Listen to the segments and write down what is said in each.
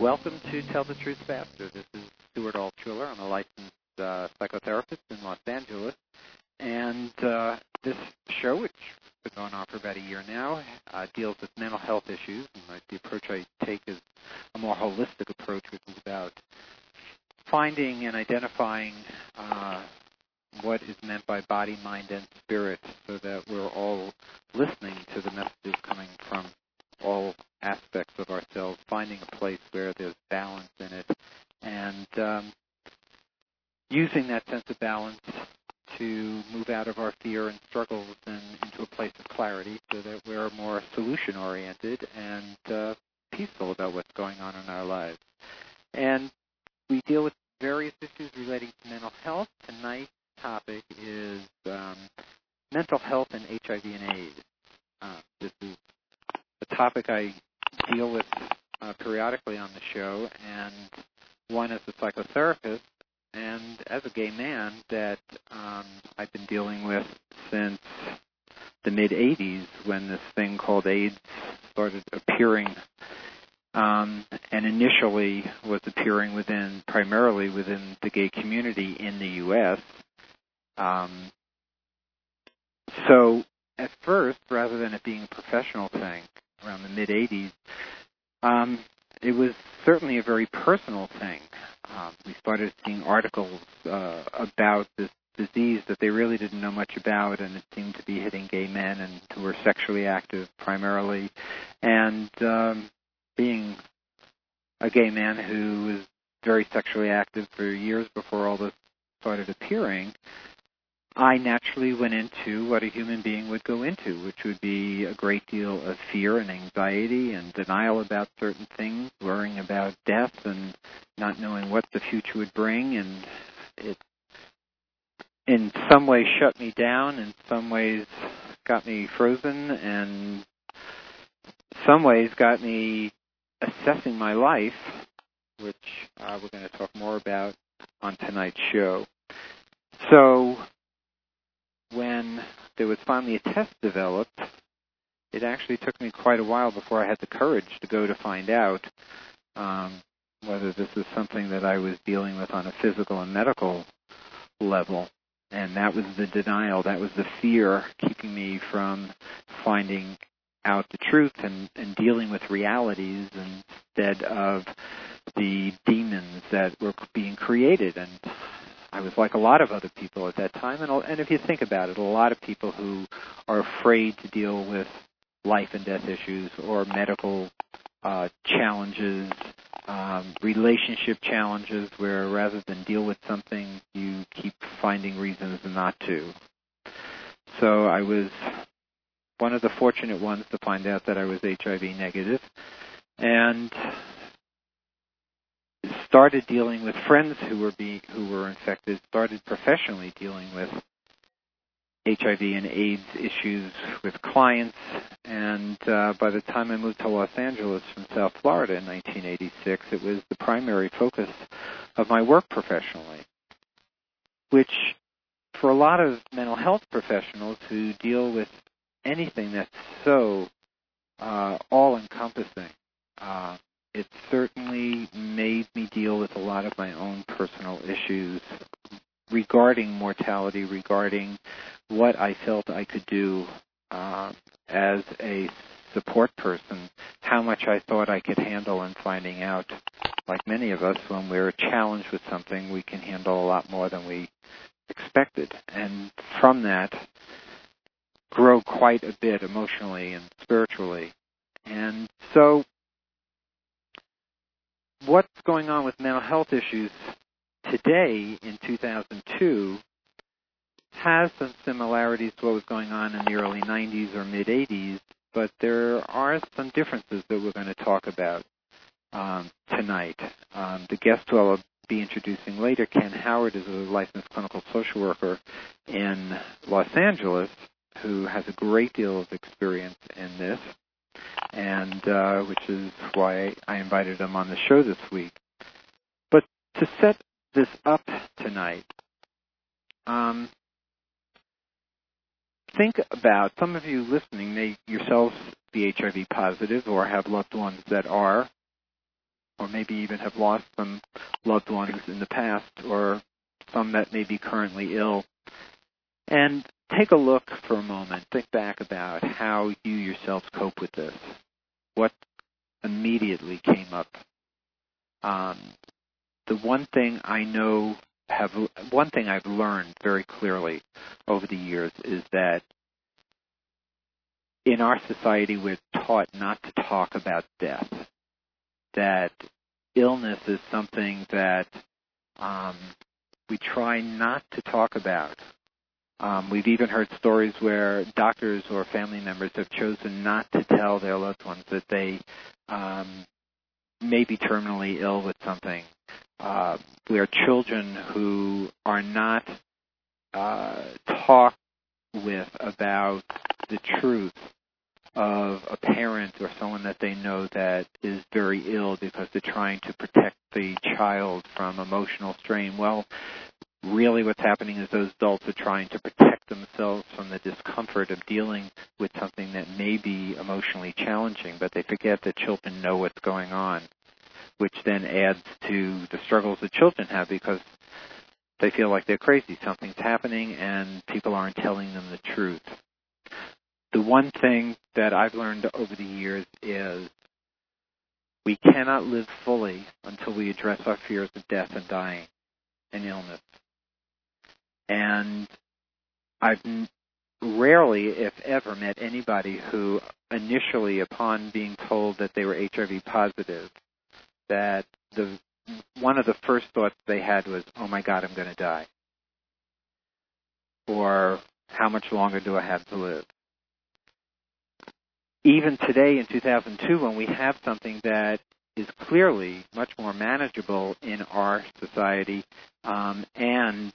Welcome to Tell the Truth Faster. This is Stuart Altshuler. I'm a licensed psychotherapist in Los Angeles. And this show, which has been going on for about a year now, deals with mental health issues. And the approach I take is a more holistic approach, which is about finding and identifying what is meant by body, mind, and spirit, so that we're all listening to the messages coming from all aspects of ourselves, finding a place where there's balance in it, and using that sense of balance to move out of our fear and struggles and into a place of clarity, so that we're more solution-oriented and peaceful about what's going on in our lives. And we deal with various issues relating to mental health. Tonight's topic is mental health and HIV and AIDS. This is a topic I deal with periodically on the show, and one as a psychotherapist and as a gay man that I've been dealing with since the mid-'80s, when this thing called AIDS started appearing, and initially was appearing primarily within the gay community in the U.S. So at first, rather than it being a professional thing around the mid-'80s, it was certainly a very personal thing. We started seeing articles about this disease that they really didn't know much about, and it seemed to be hitting gay men and who were sexually active primarily. And being a gay man who was very sexually active for years before all this started appearing, I naturally went into what a human being would go into, which would be a great deal of fear and anxiety and denial about certain things, worrying about death and not knowing what the future would bring. And it, in some ways, shut me down, in some ways got me frozen, and some ways got me assessing my life, which we're going to talk more about on tonight's show. So when there was finally a test developed, it actually took me quite a while before I had the courage to go to find out whether this was something that I was dealing with on a physical and medical level. And that was the denial, that was the fear keeping me from finding out the truth and dealing with realities instead of the demons that were being created. And I was like a lot of other people at that time, and if you think about it, a lot of people who are afraid to deal with life and death issues or medical challenges, relationship challenges, where rather than deal with something, you keep finding reasons not to. So I was one of the fortunate ones to find out that I was HIV negative, and started dealing with friends who were infected, started professionally dealing with HIV and AIDS issues with clients, and by the time I moved to Los Angeles from South Florida in 1986, it was the primary focus of my work professionally, which for a lot of mental health professionals who deal with anything that's so all-encompassing, it certainly made me deal with a lot of my own personal issues regarding mortality, regarding what I felt I could do as a support person, how much I thought I could handle, and finding out, like many of us, when we're challenged with something, we can handle a lot more than we expected. And from that, grow quite a bit emotionally and spiritually. And so what's going on with mental health issues today in 2002 has some similarities to what was going on in the early 90s or mid-'80s, but there are some differences that we're going to talk about tonight. The guest who I'll be introducing later, Ken Howard, is a licensed clinical social worker in Los Angeles who has a great deal of experience in this, and which is why I invited him on the show this week. But to set this up tonight, think about, some of you listening may yourselves be HIV positive or have loved ones that are, or maybe even have lost some loved ones in the past, or some that may be currently ill. And take a look for a moment. Think back about how you yourselves cope with this. What immediately came up? The one thing I've learned very clearly over the years is that in our society we're taught not to talk about death. That illness is something that we try not to talk about. We've even heard stories where doctors or family members have chosen not to tell their loved ones that they may be terminally ill with something. Where children who are not talked with about the truth of a parent or someone that they know that is very ill because they're trying to protect the child from emotional strain. Well, really what's happening is those adults are trying to protect themselves from the discomfort of dealing with something that may be emotionally challenging, but they forget that children know what's going on, which then adds to the struggles that children have because they feel like they're crazy. Something's happening and people aren't telling them the truth. The one thing that I've learned over the years is we cannot live fully until we address our fears of death and dying and illness. And I've rarely, if ever, met anybody who initially, upon being told that they were HIV positive, that one of the first thoughts they had was, oh my God, I'm going to die. Or how much longer do I have to live? Even today in 2002, when we have something that is clearly much more manageable in our society and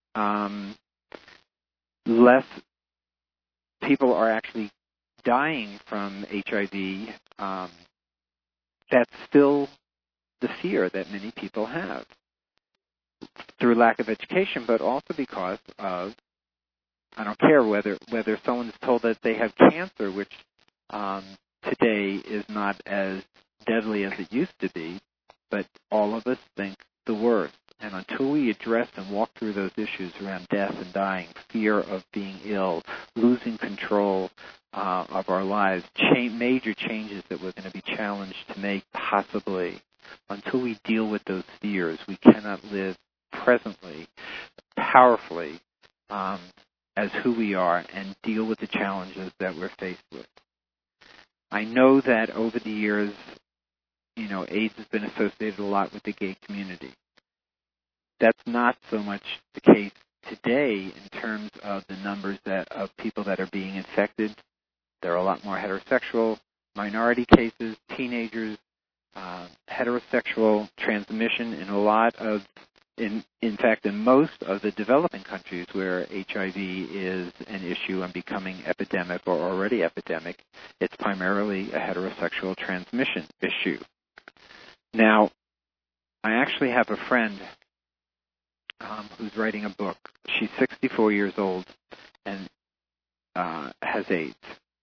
less people are actually dying from HIV, that's still the fear that many people have through lack of education, but also because of, I don't care whether someone's told that they have cancer, which today is not as deadly as it used to be, but all of us think the worst. And until we address and walk through those issues around death and dying, fear of being ill, losing control of our lives, major changes that we're going to be challenged to make possibly, until we deal with those fears, we cannot live presently, powerfully, as who we are and deal with the challenges that we're faced with. I know that over the years, AIDS has been associated a lot with the gay community. That's not so much the case today in terms of the numbers of people that are being infected. There are a lot more heterosexual, minority cases, teenagers, heterosexual transmission in fact, in most of the developing countries where HIV is an issue and becoming epidemic or already epidemic, it's primarily a heterosexual transmission issue. Now, I actually have a friend who's writing a book. She's 64 years old and has AIDS.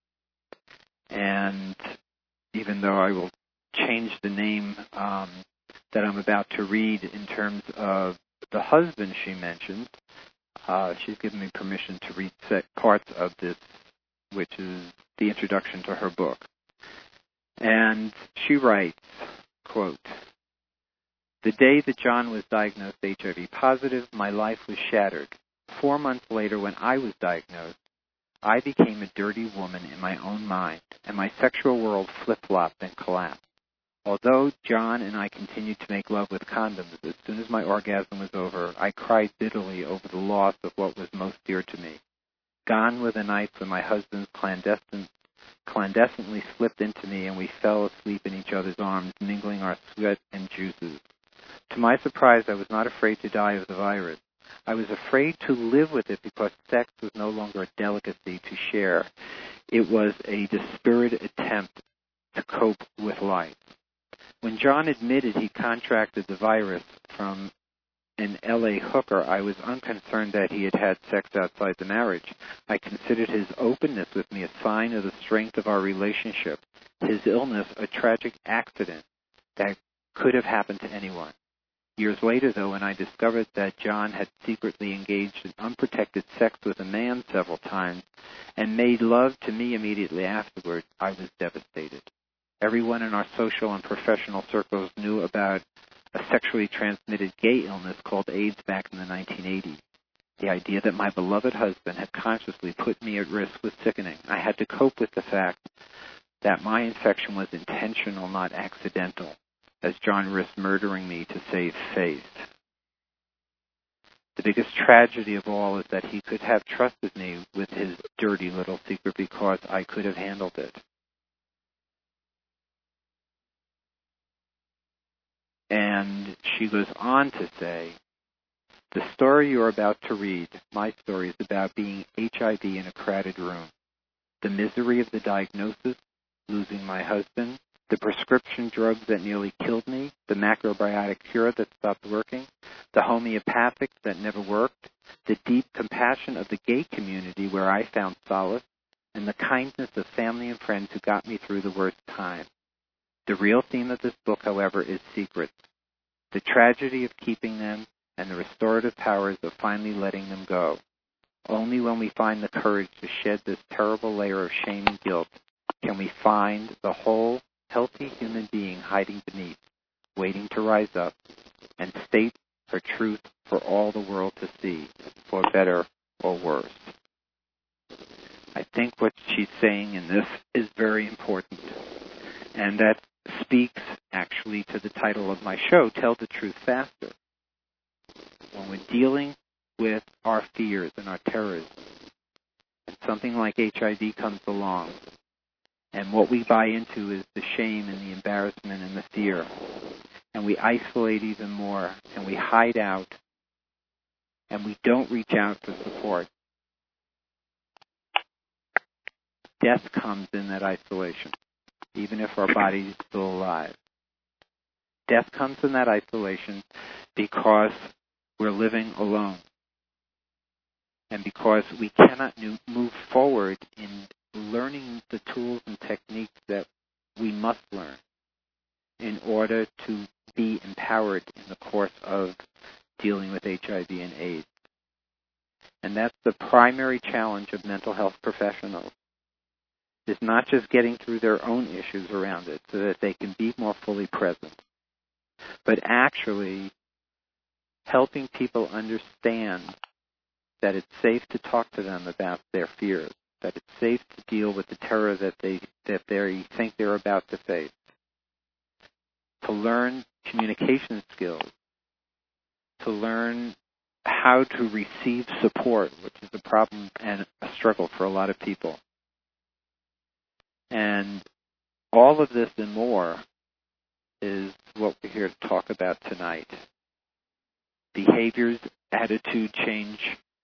And even though I will change the name that I'm about to read in terms of the husband she mentioned, she's given me permission to read parts of this, which is the introduction to her book. And she writes, quote, "The day that John was diagnosed HIV positive, my life was shattered. 4 months later, when I was diagnosed, I became a dirty woman in my own mind, and my sexual world flip-flopped and collapsed. Although John and I continued to make love with condoms, as soon as my orgasm was over, I cried bitterly over the loss of what was most dear to me. Gone were the nights when my husband clandestinely slipped into me and we fell asleep in each other's arms, mingling our sweat and juices. To my surprise, I was not afraid to die of the virus. I was afraid to live with it because sex was no longer a delicacy to share. It was a dispirited attempt to cope with life. When John admitted he contracted the virus from an LA hooker, I was unconcerned that he had had sex outside the marriage. I considered his openness with me a sign of the strength of our relationship, his illness a tragic accident that could have happened to anyone. Years later, though, when I discovered that John had secretly engaged in unprotected sex with a man several times and made love to me immediately afterward, I was devastated. Everyone in our social and professional circles knew about a sexually transmitted gay illness called AIDS back in the 1980s. The idea that my beloved husband had consciously put me at risk was sickening. I had to cope with the fact that my infection was intentional, not accidental, as John risked murdering me to save face. The biggest tragedy of all is that he could have trusted me with his dirty little secret because I could have handled it. And she goes on to say, the story you're about to read, my story, is about being HIV in a crowded room. The misery of the diagnosis, losing my husband, the prescription drugs that nearly killed me, the macrobiotic cure that stopped working, the homeopathic that never worked, the deep compassion of the gay community where I found solace, and the kindness of family and friends who got me through the worst time. The real theme of this book, however, is secrets, the tragedy of keeping them and the restorative powers of finally letting them go. Only when we find the courage to shed this terrible layer of shame and guilt can we find the whole, healthy human being hiding beneath, waiting to rise up and state her truth for all the world to see, for better or worse. I think what she's saying in this is very important, and that speaks actually to the title of my show, Tell the Truth Faster. When we're dealing with our fears and our terrors, and something like HIV comes along, and what we buy into is the shame and the embarrassment and the fear, and we isolate even more, and we hide out, and we don't reach out for support, death comes in that isolation, even if our body is still alive. Death comes in that isolation because we're living alone, and because we cannot move forward in learning the tools and techniques that we must learn in order to be empowered in the course of dealing with HIV and AIDS. And that's the primary challenge of mental health professionals, is not just getting through their own issues around it so that they can be more fully present, but actually helping people understand that it's safe to talk to them about their fears, that it's safe to deal with the terror that they think they're about to face, to learn communication skills, to learn how to receive support, which is a problem and a struggle for a lot of people. And all of this and more is what we're here to talk about tonight. Behaviors, attitude change,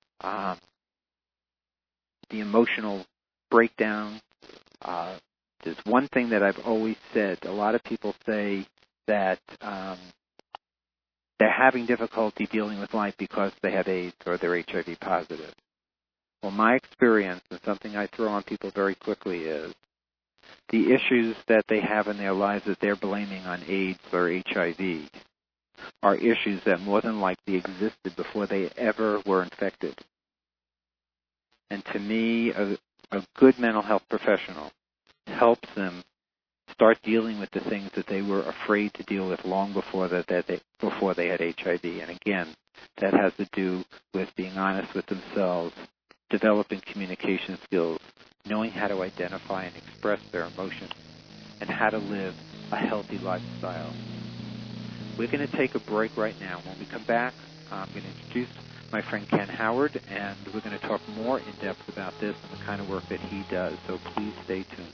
the emotional breakdown. There's one thing that I've always said. A lot of people say that they're having difficulty dealing with life because they have AIDS or they're HIV positive. Well, my experience, and something I throw on people very quickly, is the issues that they have in their lives that they're blaming on AIDS or HIV are issues that more than likely existed before they ever were infected. And to me, a good mental health professional helps them start dealing with the things that they were afraid to deal with long before before they had HIV. And again, that has to do with being honest with themselves, developing communication skills, knowing how to identify and express their emotions, and how to live a healthy lifestyle. We're going to take a break right now. When we come back, I'm going to introduce my friend Ken Howard, and we're going to talk more in depth about this and the kind of work that he does. So please stay tuned.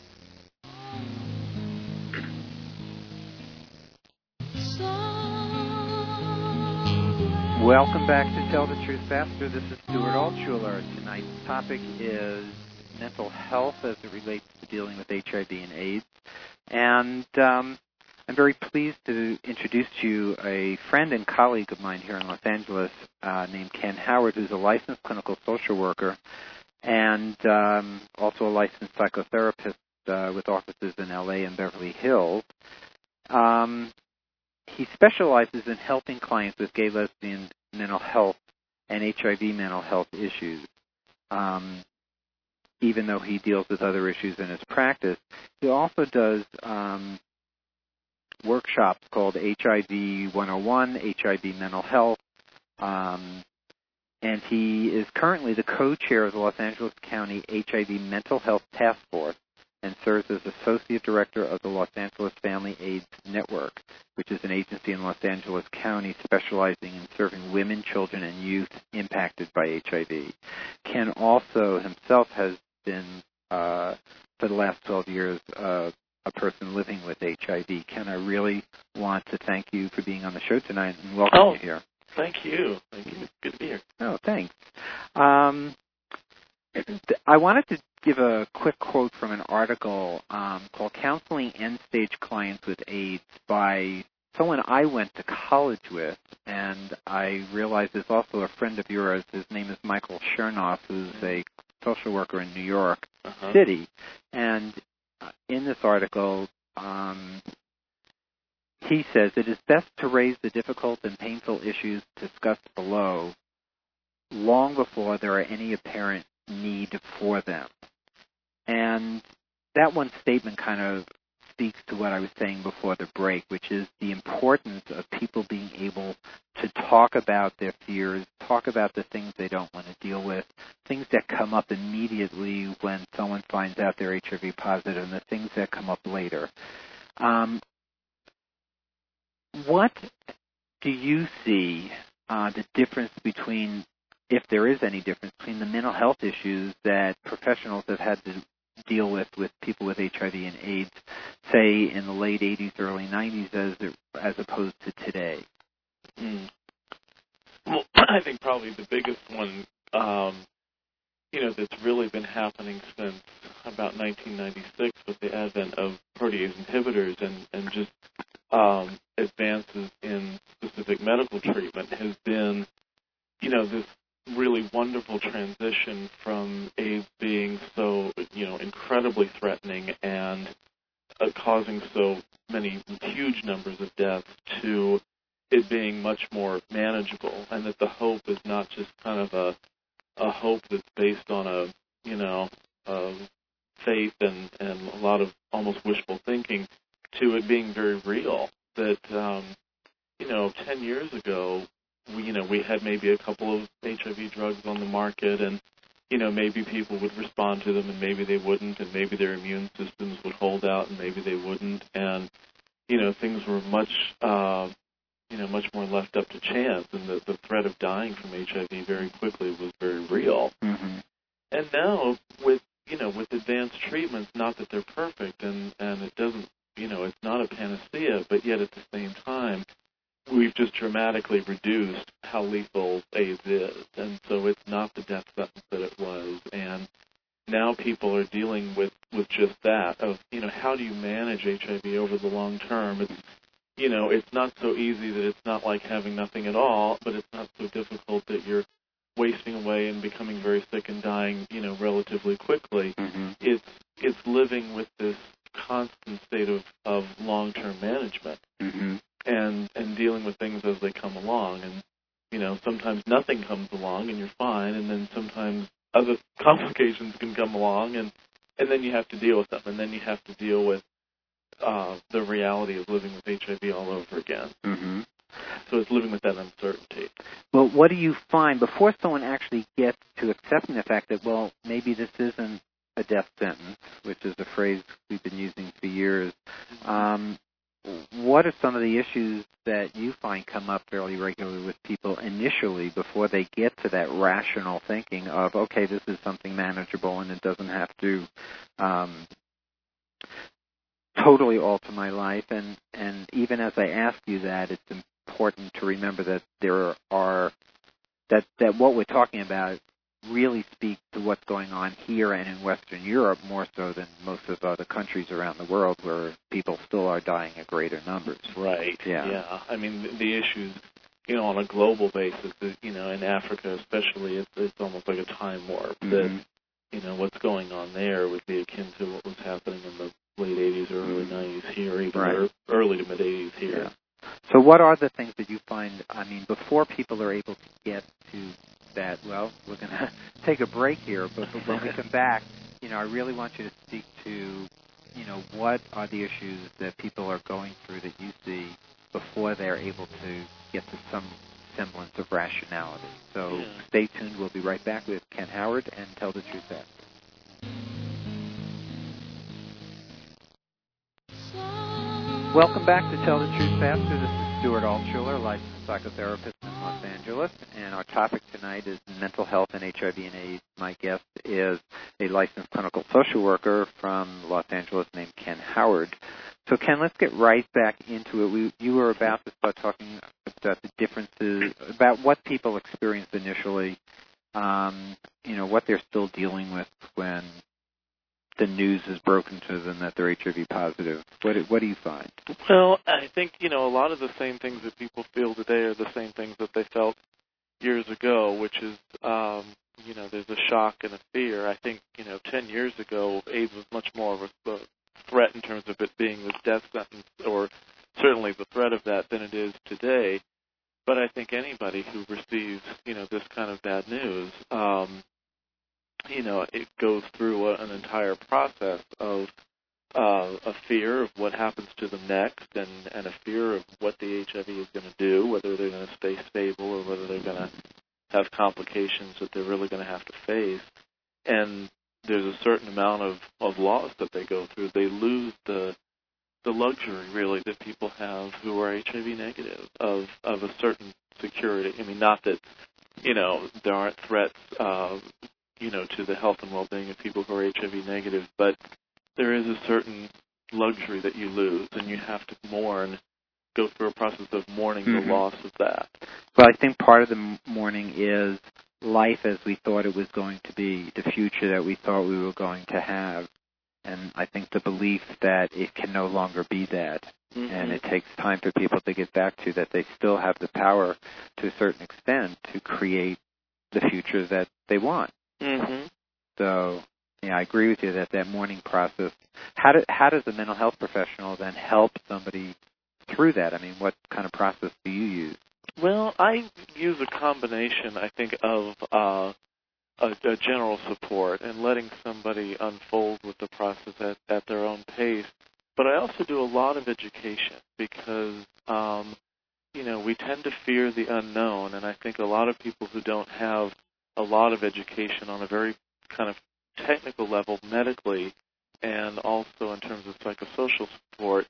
Welcome back to Tell the Truth Faster. This is Stuart Altshuler. Tonight's topic is mental health as it relates to dealing with HIV and AIDS. And I'm very pleased to introduce to you a friend and colleague of mine here in Los Angeles named Ken Howard, who's a licensed clinical social worker and also a licensed psychotherapist with offices in L.A. and Beverly Hills. he specializes in helping clients with gay, lesbian mental health and HIV mental health issues. Even though he deals with other issues in his practice, he also does workshops called HIV 101, HIV Mental Health, and he is currently the co-chair of the Los Angeles County HIV Mental Health Task Force and serves as Associate Director of the Los Angeles Family AIDS Network, which is an agency in Los Angeles County specializing in serving women, children, and youth impacted by HIV. Ken also himself has been, for the last 12 years, a person living with HIV. Ken, I really want to thank you for being on the show tonight and welcome you here. Thank you. Thank you. It's good to be here. Oh, thanks. I wanted to give a quick quote from an article called Counseling End-Stage Clients with AIDS by someone I went to college with, and I realize is also a friend of yours. His name is Michael Chernoff, who's a social worker in New York City. And in this article, he says, it is best to raise the difficult and painful issues discussed below long before there are any apparent need for them. And that one statement kind of speaks to what I was saying before the break, which is the importance of people being able to talk about their fears, talk about the things they don't want to deal with, things that come up immediately when someone finds out they're HIV positive, and the things that come up later. What do you see the difference between, if there is any difference, between the mental health issues that professionals have had to deal with people with HIV and AIDS, say in the late 80s, early 90s, as opposed to today? Well, I think probably the biggest one, that's really been happening since about 1996 with the advent of protease inhibitors and just advances in specific medical treatment has been, this really wonderful transition from AIDS being so, incredibly threatening and causing so many huge numbers of deaths to it being much more manageable, and that the hope is not just kind of a hope that's based on a faith and a lot of almost wishful thinking, to it being very real. That 10 years ago, we had maybe a couple of HIV drugs on the market, and maybe people would respond to them, and maybe they wouldn't, and maybe their immune systems would hold out, and maybe they wouldn't, and things were much more left up to chance, and the threat of dying from HIV very quickly was very real. Mm-hmm. And now with advanced treatments, not that they're perfect, and it doesn't, it's not a panacea, but yet at the same time, we've just dramatically reduced how lethal AIDS is, and so it's not the death sentence that it was, and now people are dealing with just that of, how do you manage HIV over the long term? It's not so easy that it's not like having nothing at all, but it's not so difficult that you're wasting away and becoming very sick and dying, relatively quickly. Mm-hmm. It's living with this constant state of long-term management. Mm-hmm. And dealing with things as they come along. And, sometimes nothing comes along and you're fine, and then sometimes other complications can come along, and then you have to deal with them, and then you have to deal with the reality of living with HIV all over again. Mm-hmm. So it's living with that uncertainty. Well, what do you find, before someone actually gets to accepting the fact that, well, maybe this isn't a death sentence, which is a phrase we've been using for years, what are some of the issues that you find come up fairly regularly with people initially before they get to that rational thinking of, okay, this is something manageable and it doesn't have to totally alter my life? And even as I ask you that, it's important to remember that there are, that what we're talking about really speaks to what's going on here and in Western Europe more so than most of the other countries around the world where people still are dying at greater numbers. Right. Yeah. I mean, the issues, on a global basis, in Africa especially, it's almost like a time warp. Mm-hmm. That, what's going on there would be akin to what was happening in the late 80s or early 90s here, even early to mid 80s here. So what are the things that you find, before people are able to get to that? Well, we're going to take a break here, but when we come back, I really want you to speak to, what are the issues that people are going through that you see before they're able to get to some semblance of rationality. So Stay tuned. We'll be right back with Ken Howard and Tell the Truth Faster. Welcome back to Tell the Truth Faster. This is Stuart Altshuler, licensed psychotherapist in Los Angeles, and our topic tonight is mental health and HIV and AIDS. My guest is a licensed clinical social worker from Los Angeles named Ken Howard. So, Ken, let's get right back into it. You were about to start talking about the differences, about what people experience initially, what they're still dealing with when the news is broken to them that they're HIV positive. What do you find? Well, I think, a lot of the same things that people feel today are the same things that they felt years ago, which is, there's a shock and a fear. I think, 10 years ago, AIDS was much more of a threat in terms of it being the death sentence, or certainly the threat of that, than it is today. But I think anybody who receives, this kind of bad news, it goes through an entire process of a fear of what happens to them next, and a fear of what the HIV is going to do, whether they're going to stay stable or whether they're going to have complications that they're really going to have to face. And there's a certain amount of loss that they go through. They lose the luxury, really, that people have who are HIV negative of a certain security. Not that, there aren't threats, to the health and well-being of people who are HIV negative, but there is a certain luxury that you lose, and you have to go through a process of mourning the loss of that. Well, I think part of the mourning is life as we thought it was going to be, the future that we thought we were going to have. And I think the belief that it can no longer be that, and it takes time for people to get back to that they still have the power to a certain extent to create the future that they want. So, I agree with you that mourning process. How does a mental health professional then help somebody through that? What kind of process do you use? Well, I use a combination, I think, of a general support and letting somebody unfold with the process at their own pace. But I also do a lot of education because, we tend to fear the unknown, and I think a lot of people who don't have a lot of education on a very kind of technical level medically and also in terms of psychosocial support,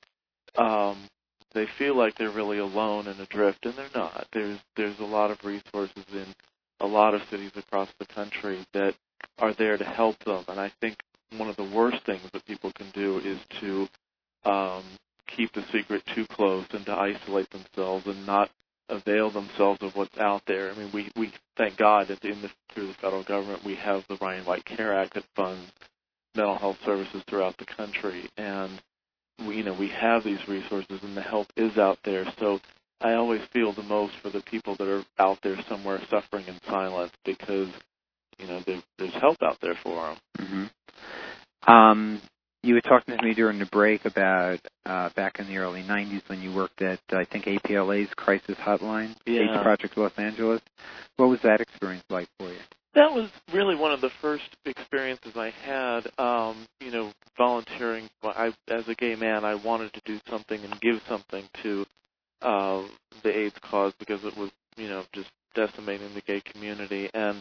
they feel like they're really alone and adrift, and they're not. There's a lot of resources in a lot of cities across the country that are there to help them, and I think one of the worst things that people can do is to keep the secret too close and to isolate themselves and not avail themselves of what's out there. We thank God that through the federal government we have the Ryan White Care Act that funds mental health services throughout the country, and we have these resources and the help is out there. So I always feel the most for the people that are out there somewhere suffering in silence because there's help out there for them. You were talking to me during the break about back in the early 90s when you worked at, I think, APLA's Crisis Hotline, AIDS Project Los Angeles. What was that experience like for you? That was really one of the first experiences I had, volunteering. As a gay man, I wanted to do something and give something to the AIDS cause because it was, just decimating the gay community. And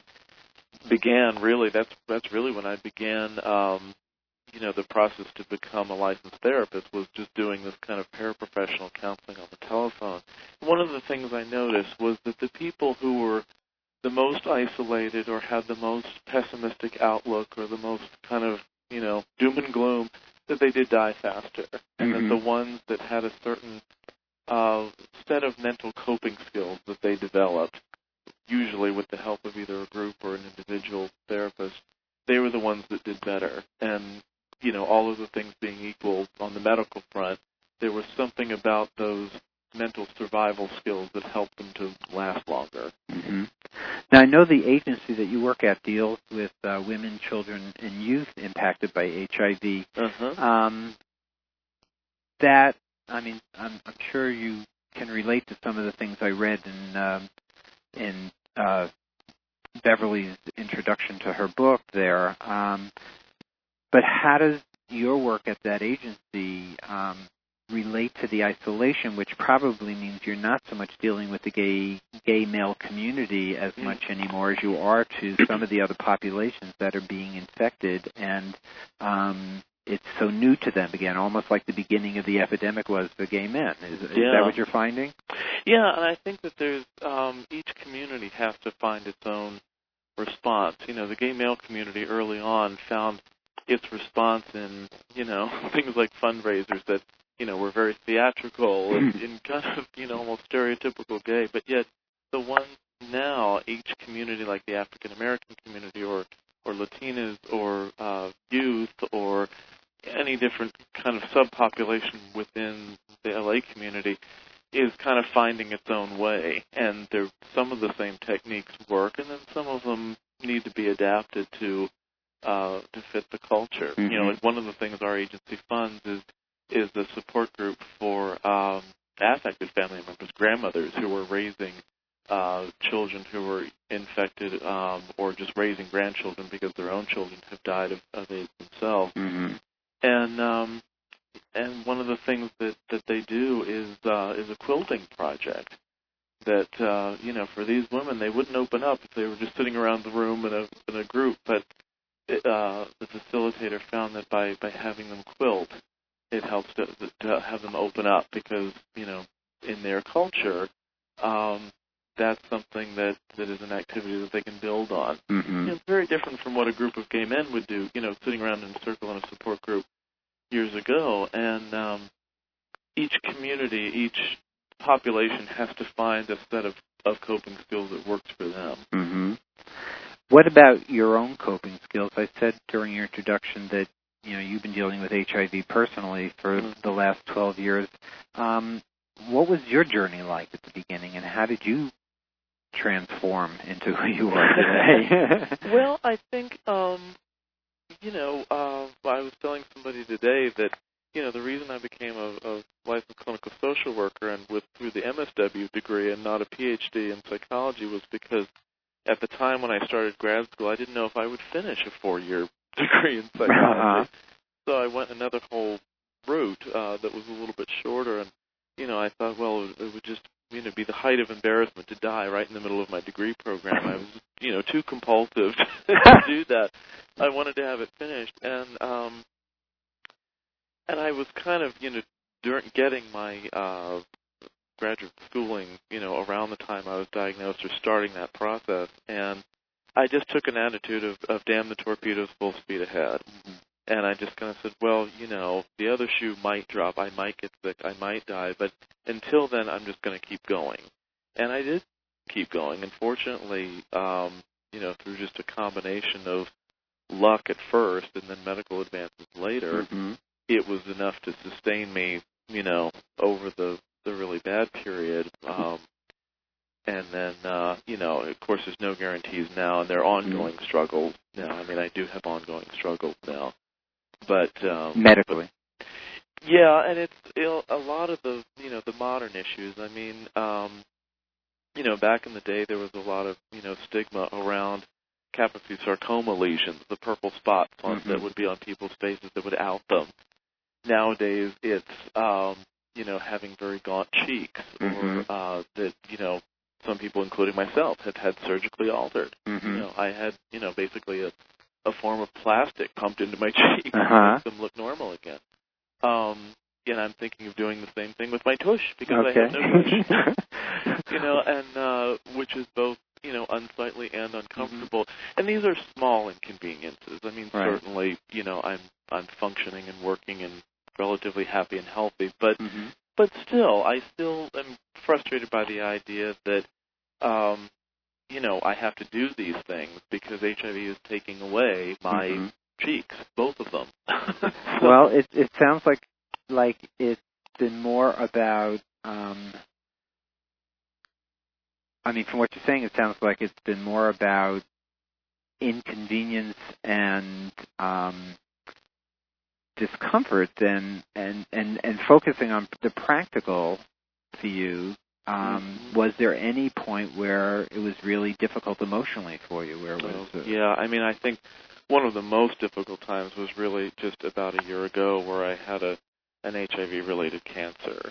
that's really when I began, the process to become a licensed therapist was just doing this kind of paraprofessional counseling on the telephone. One of the things I noticed was that the people who were the most isolated or had the most pessimistic outlook or the most kind of, doom and gloom, that they did die faster. And that the ones that had a certain set of mental coping skills that they developed, usually with the help of either a group or an individual therapist, they were the ones that did better. And, all of the things being equal on the medical front, there was something about those mental survival skills that helped them to last longer. Now, I know the agency that you work at deals with women, children, and youth impacted by HIV. I'm sure you can relate to some of the things I read in Beverly's introduction to her book there. But how does your work at that agency relate to the isolation, which probably means you're not so much dealing with the gay male community as much anymore as you are to some of the other populations that are being infected, and it's so new to them again, almost like the beginning of the epidemic was for gay men. Is that what you're finding? Yeah, and I think that there's each community has to find its own response. The gay male community early on found its response in, things like fundraisers that, were very theatrical and kind of, almost stereotypical gay. But yet the ones now, each community like the African American community or Latinas or youth or any different kind of subpopulation within the LA community is kind of finding its own way. And some of the same techniques work, and then some of them need to be adapted to fit the culture. Mm-hmm. Like one of the things our agency funds is the support group for affected family members, grandmothers who were raising children who were infected or just raising grandchildren because their own children have died of AIDS themselves. Mm-hmm. And one of the things that they do is a quilting project that for these women, they wouldn't open up if they were just sitting around the room in a group, but the facilitator found that by having them quilt, it helps to have them open up because, in their culture, that's something that is an activity that they can build on. Mm-hmm. It's very different from what a group of gay men would do, sitting around in a circle in a support group years ago. And each community, each population has to find a set of coping skills that works for them. Mm-hmm. What about your own coping skills? I said during your introduction that you've been dealing with HIV personally for the last 12 years. What was your journey like at the beginning, and how did you transform into who you are today? Well, I think, I was telling somebody today that, the reason I became a licensed clinical social worker and through the MSW degree and not a PhD in psychology was because at the time when I started grad school, I didn't know if I would finish a 4-year degree in psychology. Uh-huh. So I went another whole route that was a little bit shorter, and, I thought, well, it would just, be the height of embarrassment to die right in the middle of my degree program. I was, too compulsive to do that. I wanted to have it finished, and I was kind of, during getting my graduate schooling, around the time I was diagnosed or starting that process, and I just took an attitude of damn the torpedoes, full speed ahead. Mm-hmm. And I just kind of said, well, the other shoe might drop, I might get sick, I might die, but until then, I'm just going to keep going. And I did keep going, and fortunately, through just a combination of luck at first and then medical advances later, mm-hmm. it was enough to sustain me, over the really bad period. And then, of course, there's no guarantees now, and there are ongoing struggles now. I mean, I do have ongoing struggles now. But medically. Yeah, and it's a lot of the, the modern issues. I mean, back in the day, there was a lot of, stigma around Kaposi sarcoma lesions, the purple spots mm-hmm. that would be on people's faces that would out them. Nowadays, it's, having very gaunt cheeks, mm-hmm. or that, some people, including myself, have had surgically altered. Mm-hmm. I had, basically a form of plastic pumped into my cheek uh-huh. to make them look normal again. And I'm thinking of doing the same thing with my tush because okay. I have no tush. And which is both, unsightly and uncomfortable. Mm-hmm. And these are small inconveniences. I mean, right. certainly, I'm functioning and working and relatively happy and healthy, but mm-hmm. but I still am frustrated by the idea that I have to do these things because HIV is taking away my mm-hmm. cheeks, both of them. Well, it sounds like it's been more about, from what you're saying, it sounds like it's been more about inconvenience and discomfort and focusing on the practical for you. Was there any point where it was really difficult emotionally for you? Where it was? Yeah, I mean, I think one of the most difficult times was really just about a year ago, where I had an HIV-related cancer.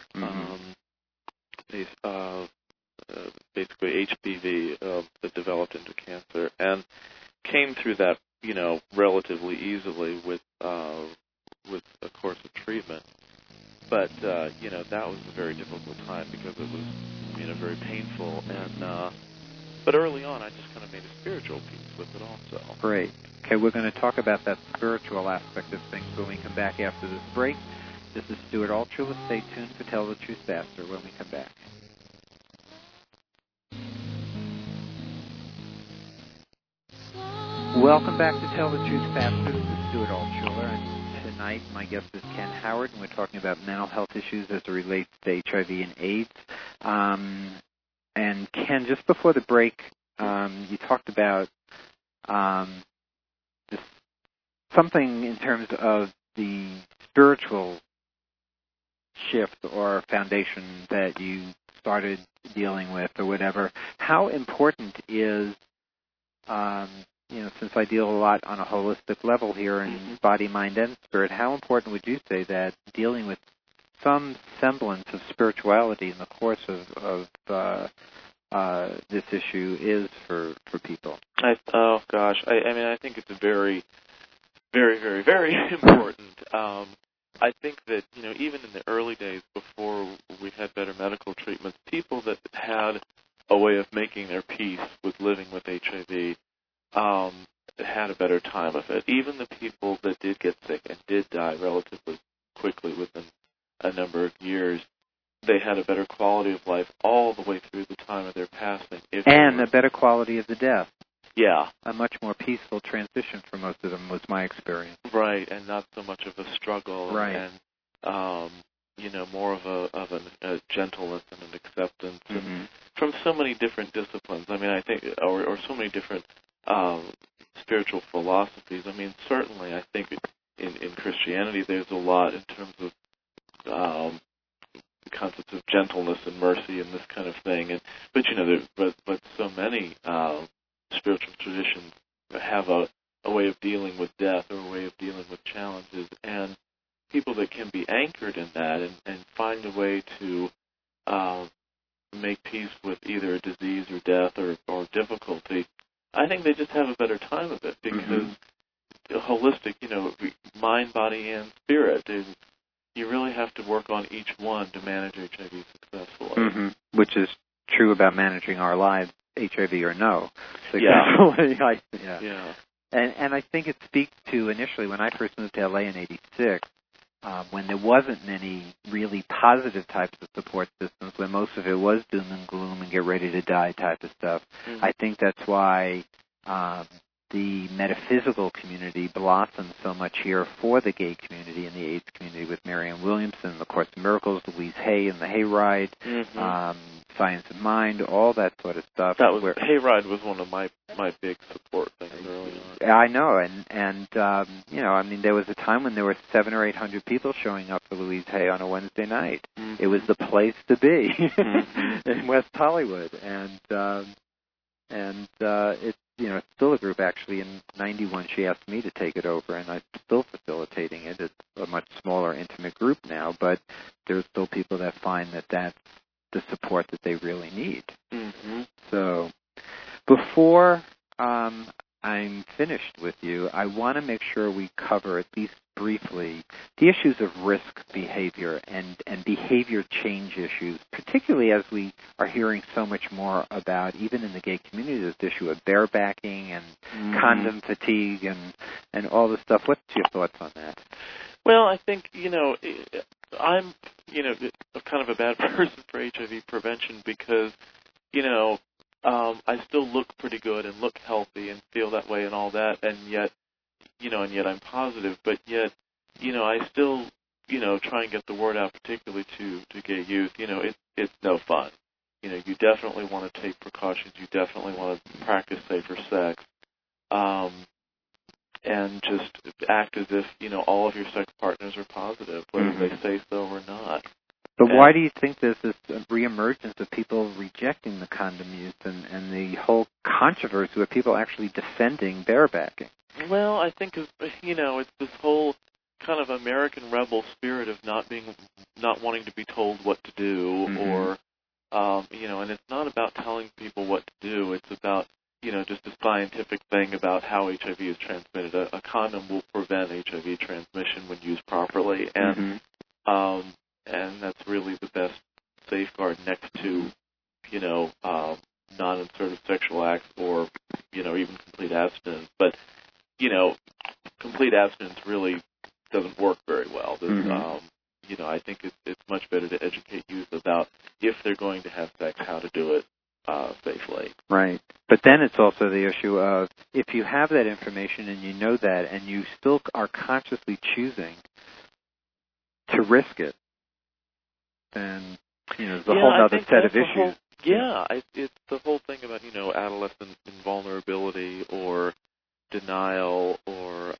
Basically HPV that developed into cancer, and came through that, relatively easily with a course of treatment. But that was a very difficult time because it was, very painful. And but early on, I just kind of made a spiritual peace with it also. Great. Okay, we're going to talk about that spiritual aspect of things when we come back after this break. This is Stuart Altshuler. Stay tuned for Tell the Truth Faster when we come back. Welcome back to Tell the Truth Faster. This is Stuart Altshuler, and tonight my guest is Ken Howard, and we're talking about mental health issues as it relates to HIV and AIDS. And Ken, just before the break, you talked about something in terms of the spiritual shift or foundation that you started dealing with or whatever. How important is, since I deal a lot on a holistic level here in body, mind, and spirit, how important would you say that dealing with some semblance of spirituality in the course of this issue is for people? I think it's very, very, very, very important. I think that, even in the early days before we had better medical treatments, people that had a way of making their peace with living with HIV had a better time of it. Even the people that did get sick and did die relatively quickly within a number of years, they had a better quality of life all the way through the time of their passing. And a better quality of the death. Yeah. A much more peaceful transition for most of them was my experience. Right, and not so much of a struggle. Right. And, more of a gentleness and an acceptance. And from so many different disciplines. I mean, I think, or so many different spiritual philosophies. I mean, certainly I think in Christianity there's a lot in terms of the concepts of gentleness and mercy and this kind of thing. But so many spiritual traditions have a way of dealing with death or a way of dealing with challenges, and people that can be anchored in that and find a way to make peace with either a disease or death or difficulty, I think they just have a better time of it because holistic, mind, body, and spirit is, you really have to work on each one to manage HIV successfully. Which is true about managing our lives, HIV or no. Successfully. Yeah. And I think it speaks to, initially, when I first moved to LA in '86, when there wasn't many really positive types of support systems, when most of it was doom and gloom and get ready to die type of stuff. I think that's why the metaphysical community blossomed so much here for the gay community and the AIDS community with Marianne Williamson, the Course of Miracles, Louise Hay and the Hayride, Science of Mind, all that sort of stuff. Hayride was one of my big support things early on. I know, and there was a time when there were 700 or 800 people showing up for Louise Hay on a Wednesday night. It was the place to be in West Hollywood, and it's still a group. Actually, in '91, she asked me to take it over, and I'm still facilitating it. It's a much smaller, intimate group now, but there's still people that find that that's the support that they really need. So, before I'm finished with you, I want to make sure we cover, at least briefly, the issues of risk behavior and behavior change issues, particularly as we are hearing so much more about, even in the gay community, this issue of barebacking and condom fatigue and all this stuff. What's your thoughts on that? Well, I think, I'm, kind of a bad person for HIV prevention because, I still look pretty good and look healthy and feel that way and all that, and yet I'm positive, but yet, I still, try and get the word out, particularly to gay youth. It's no fun. You definitely want to take precautions. You definitely want to practice safer sex. And just act as if, all of your sex partners are positive, whether they say so or not. But why do you think there's this reemergence of people rejecting the condom use and the whole controversy with people actually defending barebacking? Well, I think, it's this whole kind of American rebel spirit of not wanting to be told what to do, or, and it's not about telling people what to do. It's about, just a scientific thing about how HIV is transmitted. A condom will prevent HIV transmission when used properly, and that's really the best safeguard next to, non-insertive sexual acts or, even complete abstinence. But, complete abstinence really doesn't work very well. I think it's much better to educate youth about, if they're going to have sex, how to do it safely. Right. But then it's also the issue of, if you have that information and you know that, and you still are consciously choosing to risk it, then, there's a whole other set of issues. It's the whole thing about, adolescent invulnerability or denial or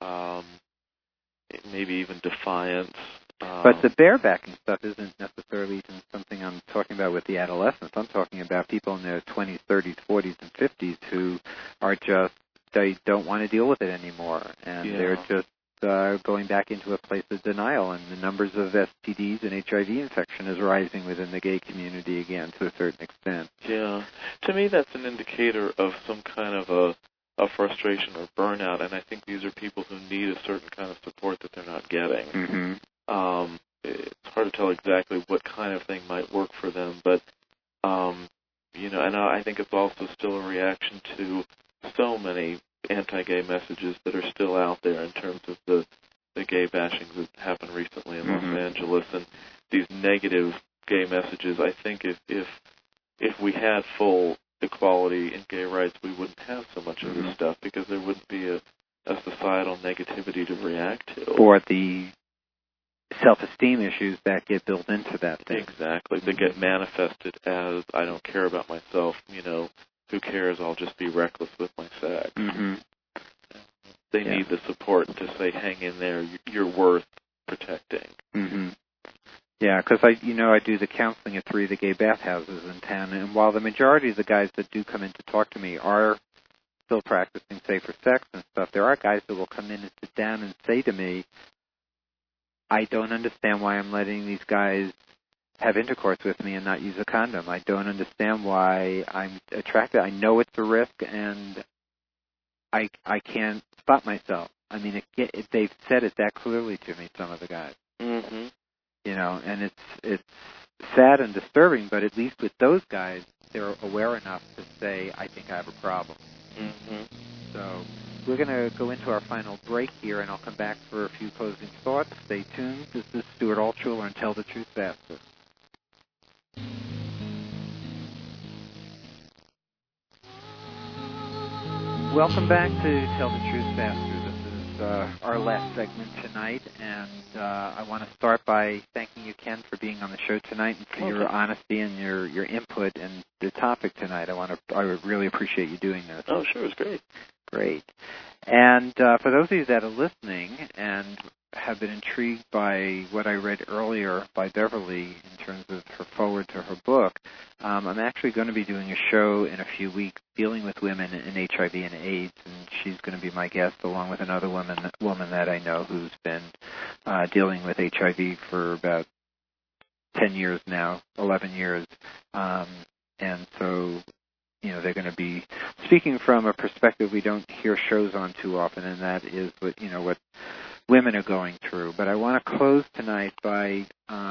maybe even defiance. But the barebacking stuff isn't necessarily even something I'm talking about with the adolescents. I'm talking about people in their 20s, 30s, 40s, and 50s who are just, they don't want to deal with it anymore. And they're just going back into a place of denial. And the numbers of STDs and HIV infection is rising within the gay community again to a certain extent. Yeah. To me, that's an indicator of some kind of a frustration or burnout. And I think these are people who need a certain kind of support that they're not getting. It's hard to tell exactly what kind of thing might work for them, but, and I think it's also still a reaction to so many anti-gay messages that are still out there in terms of the gay bashing that happened recently in Los Angeles, and these negative gay messages. I think if we had full equality and gay rights, we wouldn't have so much of this stuff, because there wouldn't be a societal negativity to react to. Or the self-esteem issues that get built into that thing. Exactly. They get manifested as, I don't care about myself, who cares, I'll just be reckless with my sex. They need the support to say, hang in there, you're worth protecting. Yeah, because I do the counseling at 3 of the gay bathhouses in town, and while the majority of the guys that do come in to talk to me are still practicing safer sex and stuff, there are guys that will come in and sit down and say to me, I don't understand why I'm letting these guys have intercourse with me and not use a condom. I don't understand why I'm attracted. I know it's a risk, and I can't stop myself. I mean, they've said it that clearly to me, some of the guys. And it's sad and disturbing, but at least with those guys, they're aware enough to say, I think I have a problem. So we're going to go into our final break here, and I'll come back for a few closing thoughts. Stay tuned. This is Stuart Altshuler and Tell the Truth Faster. Welcome back to Tell the Truth Faster. This is our last segment tonight, and I want to start by thanking you, Ken, for being on the show tonight and for your honesty and your input in the topic tonight. I would really appreciate you doing this. Oh, sure, it was great. Great. And for those of you that are listening and have been intrigued by what I read earlier by Beverly in terms of her forward to her book, I'm actually going to be doing a show in a few weeks dealing with women in HIV and AIDS, and she's going to be my guest along with another woman that I know who's been dealing with HIV for about 10 years now, 11 years. And so, they're going to be speaking from a perspective we don't hear shows on too often, and that is what women are going through. But I want to close tonight by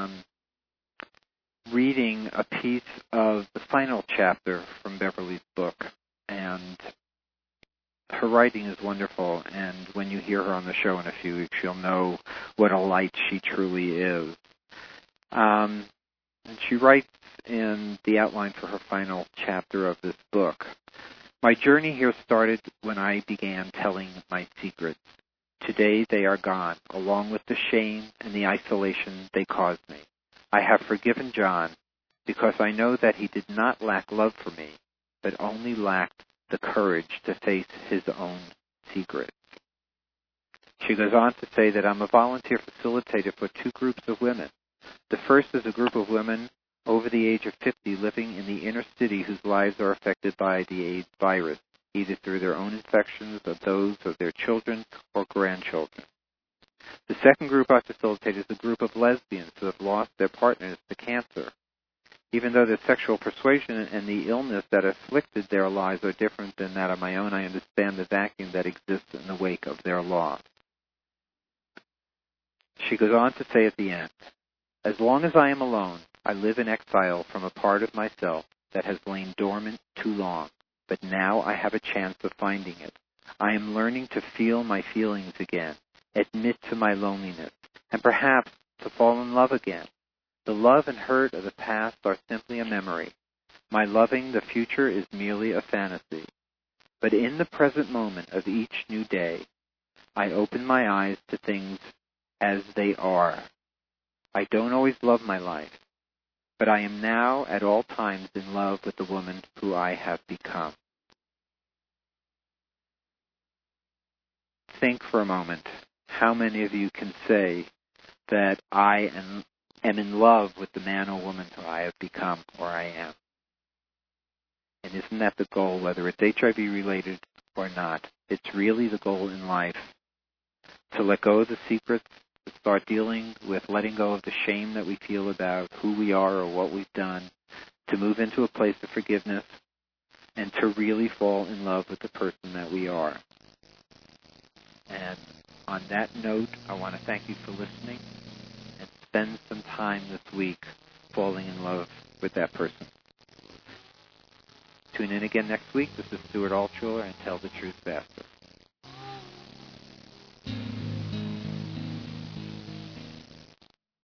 reading a piece of the final chapter from Beverly's book. And her writing is wonderful, and when you hear her on the show in a few weeks, you'll know what a light she truly is. And she writes in the outline for her final chapter of this book, my journey here started when I began telling my secrets. Today they are gone, along with the shame and the isolation they caused me. I have forgiven John because I know that he did not lack love for me, but only lacked the courage to face his own secrets. She goes on to say that I'm a volunteer facilitator for 2 groups of women. The first is a group of women over the age of 50 living in the inner city whose lives are affected by the AIDS virus, either through their own infections or those of their children or grandchildren. The second group I facilitate is a group of lesbians who have lost their partners to cancer. Even though their sexual persuasion and the illness that afflicted their lives are different than that of my own, I understand the vacuum that exists in the wake of their loss. She goes on to say at the end, as long as I am alone, I live in exile from a part of myself that has lain dormant too long, but now I have a chance of finding it. I am learning to feel my feelings again, admit to my loneliness, and perhaps to fall in love again. The love and hurt of the past are simply a memory. My loving the future is merely a fantasy. But in the present moment of each new day, I open my eyes to things as they are. I don't always love my life, but I am now at all times in love with the woman who I have become. Think for a moment, how many of you can say that I am in love with the man or woman who I have become or I am? And isn't that the goal, whether it's HIV related or not? It's really the goal in life, to let go of the secrets, to start dealing with letting go of the shame that we feel about who we are or what we've done, to move into a place of forgiveness, and to really fall in love with the person that we are. And on that note, I want to thank you for listening and spend some time this week falling in love with that person. Tune in again next week. This is Stuart Altshuler and Tell the Truth Faster.